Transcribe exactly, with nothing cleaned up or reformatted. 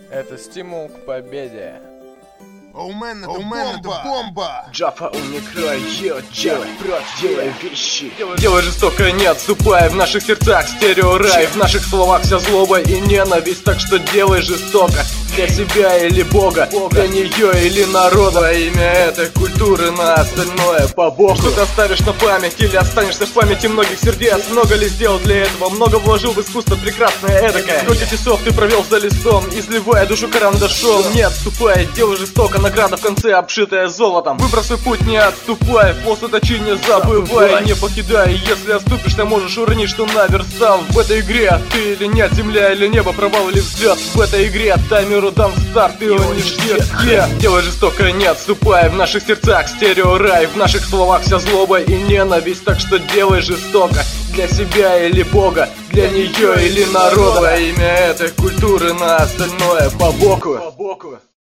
Это стимул к победе. У мене, у мене бомба! бомба! Джафа умикрой, делай, делай, делай вещи. Делай жестоко, не отступай. В наших сердцах стереорай. В наших словах вся злоба и ненависть. Так что делай жестоко. Для себя или Бога, для нее или народа. Во имя этой культуры, на остальное по Богу. Что ты оставишь на память или останешься в памяти многих сердец? Много ли сделал для этого? Много вложил в искусство прекрасное эдакое. Сколько часов ты провел за листом, изливая душу карандашом. Не отступай, делай жестоко. Награда в конце, обшитая золотом. Выбрав свой путь, не отступай. Флосоточи не забывай, не покидай. Если отступишь, ты можешь уронить, что наверстал. В этой игре ты или нет, земля или небо, провал или взлет. В этой игре таймеру дан старт, и он не ждет. Yeah. Делай жестоко, не отступай. В наших сердцах стереорай. В наших словах вся злоба и ненависть. Так что делай жестоко. Для себя или Бога, для нее или народа. Во имя этой культуры, на остальное по боку.